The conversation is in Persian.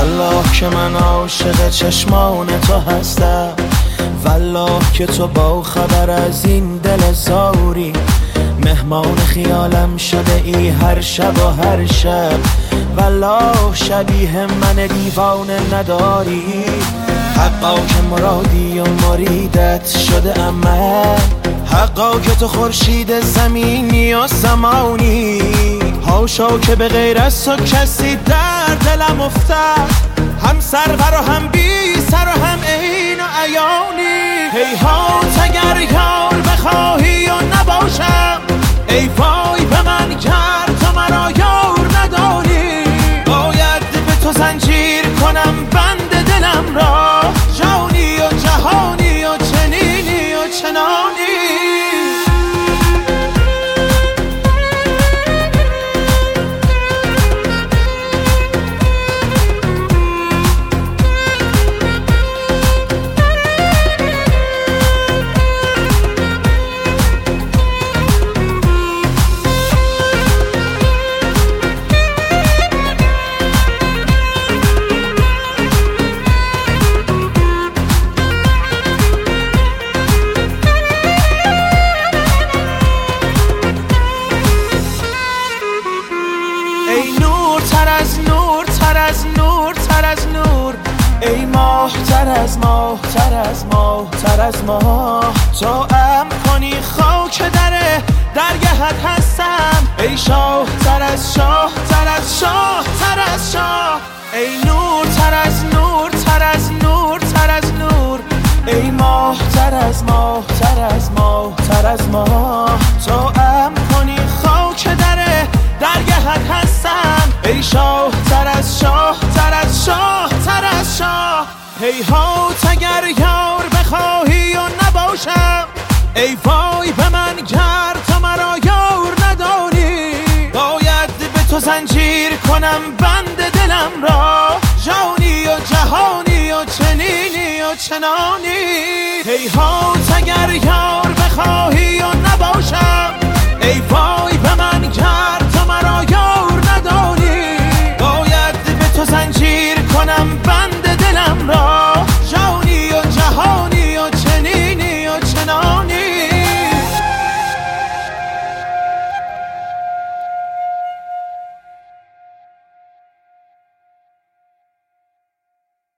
والله که من عاشق چشمان تو هستم، والله که تو با خبر از این دل زاری، مهمان خیالم شده ای هر شب و هر شب، والله شبیه من دیوانه نداری. حقا که مرادی و مریدت شده امن، حقا که تو خورشید زمینی و سمانی، هاشا که به غیر از تو کسی در دلم افتد، هم سرور و هم بی سر و هم عین و عیانی. هیهات اگر یار بخواهی و نباشم، ای وای به من گر تو مرا یار نداری، باید به تو زنجیر کنم بند دلم را، جانی و جهانی و چنینی و چنانی. ای ماه تر از ماه تر از ماه تر از ماه، تو ام کنی خاک درگهت هستم، ای شاه تر از شاه تر از شاه تر از شاه، ای نور تر از نور تر از نور تر از نور، ای ماه تر از ماه تر از ماه تر از ماه، تو ام کنی خاک درگهت هستم، ای شاه تر از شاه تر از شاه تر از شاه. هیهات اگر یار بخواهی و نباشم، ای وای به من گر تو مرا یار نداری، باید به تو زنجیر کنم بند دلم را، جانی و جهانی و چنینی و چنانی. هیهات اگر یار بخواهی و